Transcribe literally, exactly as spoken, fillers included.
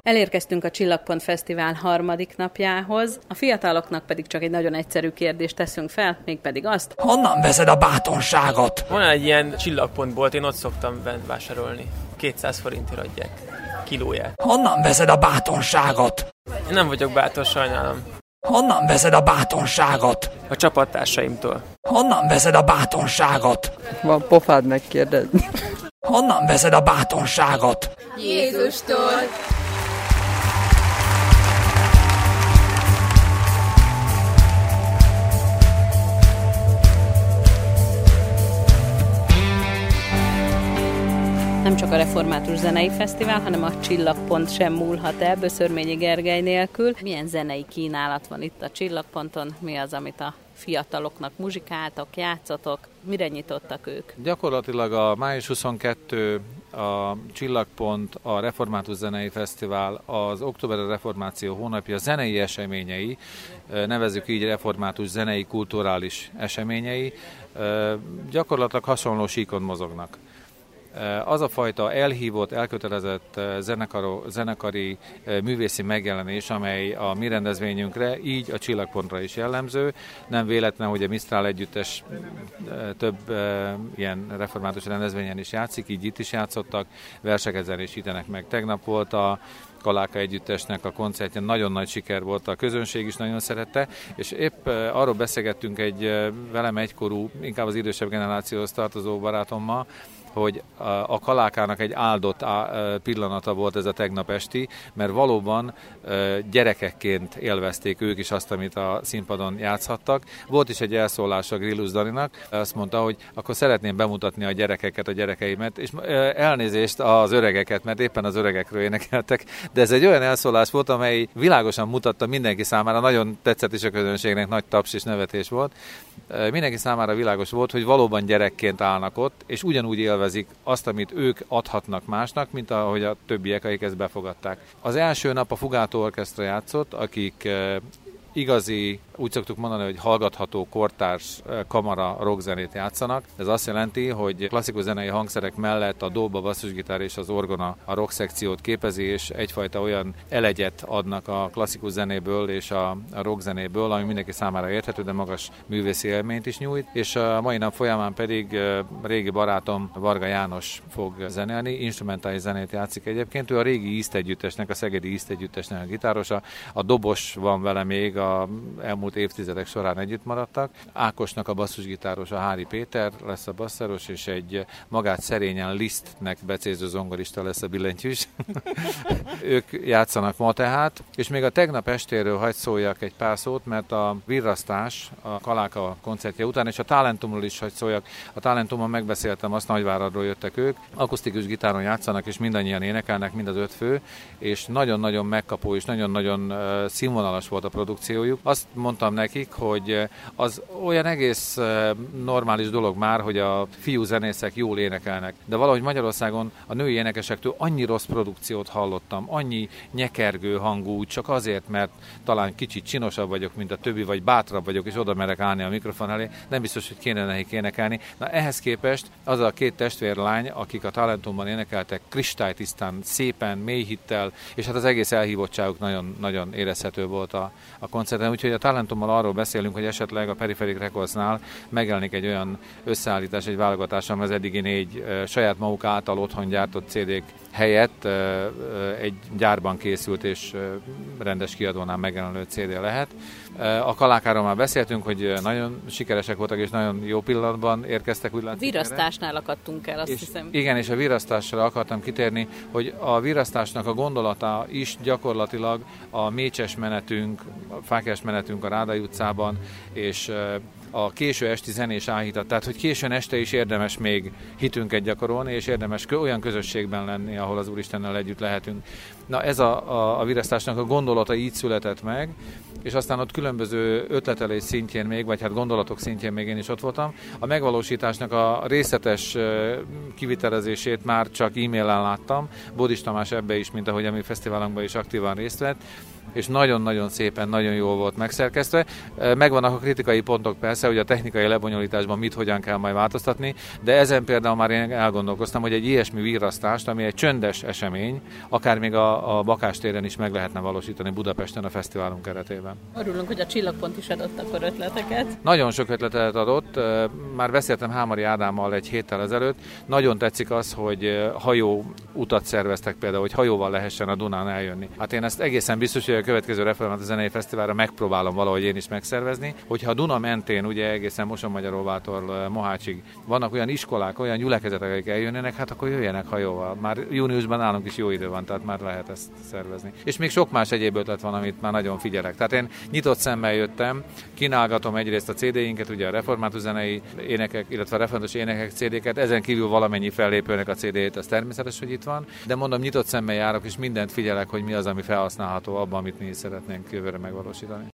Elérkeztünk a Csillagpont Fesztivál harmadik napjához, a fiataloknak pedig csak egy nagyon egyszerű kérdést teszünk fel, mégpedig azt: honnan veszed a bátorságot? Van egy ilyen csillagpontbolt, én ott szoktam bent vásárolni. kétszáz forintért adják kilóját. Honnan veszed a bátorságot? Én nem vagyok bátor, sajnálom. Honnan veszed a bátorságot? A csapattársaimtól. Honnan veszed a bátorságot? Van pofád megkérdezni. Honnan veszed a bátorságot? Jézustól! Nem csak a Református Zenei Fesztivál, hanem a Csillagpont sem múlhat el Böszörményi Gergely nélkül. Milyen zenei kínálat van itt a Csillagponton? Mi az, amit a fiataloknak muzsikáltak, játszatok? Mire nyitottak ők? Gyakorlatilag a május huszonkettő, a Csillagpont, a Református Zenei Fesztivál, az október reformáció hónapja zenei eseményei, nevezzük így református zenei kulturális eseményei, gyakorlatilag hasonló síkon mozognak. Az a fajta elhívott, elkötelezett zenekaro, zenekari művészi megjelenés, amely a mi rendezvényünkre, így a Csillagpontra is jellemző. Nem véletlen, hogy a Mistral együttes több ilyen református rendezvényen is játszik, így itt is játszottak, verseket zenésítenek meg. Tegnap volt a Kaláka együttesnek a koncertje, nagyon nagy siker volt, a közönség is nagyon szerette, és épp arról beszélgettünk egy velem egykorú, inkább az idősebb generációhoz tartozó barátommal, hogy a Kalákának egy áldott pillanata volt ez a tegnap esti, mert valóban gyerekekként élvezték ők is azt, amit a színpadon játszhattak. Volt is egy elszólás a Grillus Daninak, azt mondta, hogy akkor szeretném bemutatni a gyerekeket, a gyerekeimet, és elnézést az öregeket, mert éppen az öregekről énekeltek, de ez egy olyan elszólás volt, amely világosan mutatta mindenki számára, nagyon tetszett is a közönségnek, nagy taps és nevetés volt. Mindenki számára világos volt, hogy valóban gyerekként állnak ott, és ugyanúgy élvezik azt, amit ők adhatnak másnak, mint ahogy a többiek, akik ezt befogadták. Az első nap a Fugátó Orchestra játszott, akik igazi, úgy szoktuk mondani, hogy hallgatható kortárs kamara rockzenét játszanak. Ez azt jelenti, hogy klasszikus zenei hangszerek mellett a dob, a basszusgitár és az orgona a rock szekciót képezi, és egyfajta olyan elegyet adnak a klasszikus zenéből és a, a rock zenéből, ami mindenki számára érthető, de magas művészi élményt is nyújt. És a mai nap folyamán pedig régi barátom Varga János fog zenélni, instrumentális zenét játszik egyébként. Ő a régi East együttesnek, a szegedi East együttesnek a gitárosa. A dobos van vele még, a elmúlt évtizedek során együtt maradtak. Ákosnak a basszusgitáros, a Hári Péter lesz a basszeros, és egy magát szerényen Lisztnek becéző zongorista lesz a billentyűs. Ők játszanak ma tehát, és még a tegnap estéről hagy szóljak egy pár szót, mert a virrasztás a Kaláka koncertje után, és a Talentumról is hagy szóljak. A Talentumon megbeszéltem, azt Nagyváradról jöttek ők, akusztikus gitáron játszanak, és mindannyian énekelnek, mind az öt fő, és nagyon-nagyon megkapó, és nagyon-nagyon színvonalas volt a produkciójuk. Azt mondtam nekik, hogy az olyan egész normális dolog már, hogy a fiú zenészek jól énekelnek. De valahogy Magyarországon a női énekesektől annyi rossz produkciót hallottam, annyi nyekergő hangú, csak azért, mert talán kicsit csinosabb vagyok, mint a többi, vagy bátrabb vagyok, és oda merek állni a mikrofon elé. Nem biztos, hogy kéne nekik énekelni. Na ehhez képest az a két testvérlány, akik a Talentumban énekeltek, kristálytisztán, szépen, mély hittel, és hát az egész elhívottságuk nagyon, nagyon érezhető volt a, a koncerten. Úgyhogy a Talentummal arról beszélünk, hogy esetleg a Peripherik Recordsnál megjelenik egy olyan összeállítás, egy válogatás, ami az eddigi négy e, saját maguk által otthon gyártott cé dék helyett e, e, egy gyárban készült és e, rendes kiadónál megjelenő cé dé lehet. E, a Kalákáról már beszéltünk, hogy nagyon sikeresek voltak és nagyon jó pillanatban érkeztek. Úgy látszik, virrasztásnál akadtunk el, azt és hiszem. Igen, és a virrasztásra akartam kitérni, hogy a virrasztásnak a gondolata is gyakorlatilag a mécses menetünk, a fáklyás menetünk a Rádai utcában, és a késő esti zenés áhítat, tehát hogy későn este is érdemes még hitünket gyakorolni, és érdemes olyan közösségben lenni, ahol az Úristennel együtt lehetünk. Na ez a, a, a virrasztásnak a gondolata így született meg, és aztán ott különböző ötletelés szintjén még, vagy hát gondolatok szintjén még én is ott voltam. A megvalósításnak a részletes kivitelezését már csak e-mailen láttam, Bódis Tamás ebbe is, mint ahogy a mi fesztiválunkban is aktívan részt vett, és nagyon-nagyon szépen, nagyon jól volt megszerkesztve. Megvannak a kritikai pontok persze, hogy a technikai lebonyolításban mit, hogyan kell majd változtatni, de ezen például már én elgondolkoztam, hogy egy ilyesmi virrasztást, ami egy csöndes esemény, akár még a, a Bakás téren is meg lehetne valósítani Budapesten a fesztiválunk keretében. Örülünk, hogy a Csillagpont is adott akkor ötleteket. Nagyon sok ötletet adott, már beszéltem Hámori Ádámmal egy héttel ezelőtt. Nagyon tetszik az, hogy hajó utat szerveztek például, hogy hajóval lehessen a Dunán eljönni. Hát én ezt egészen biztos, hogy a következő Református Zenei Fesztiválra megpróbálom valahogy én is megszervezni, hogyha a Duna mentén, ugye egészen Mosonmagyaróvától Mohácsig vannak olyan iskolák, olyan gyülekezetek, akik eljönnének, hát akkor jöjjenek hajóval. Már júniusban nálunk is jó idő van, tehát már lehet ezt szervezni. És még sok más egyéb ötlet van, amit már nagyon figyelek. Tehát én nyitott szemmel jöttem, kínálgatom egyrészt a cé dé-inket, ugye a református zenei énekek, illetve a református énekek cé dé-ket, ezen kívül valamennyi fellépőnek a cé dé-jét, az természetes, hogy itt van, de mondom, nyitott szemmel járok, és mindent figyelek, hogy mi az, ami felhasználható abban, amit mi is szeretnénk jövőre megvalósítani.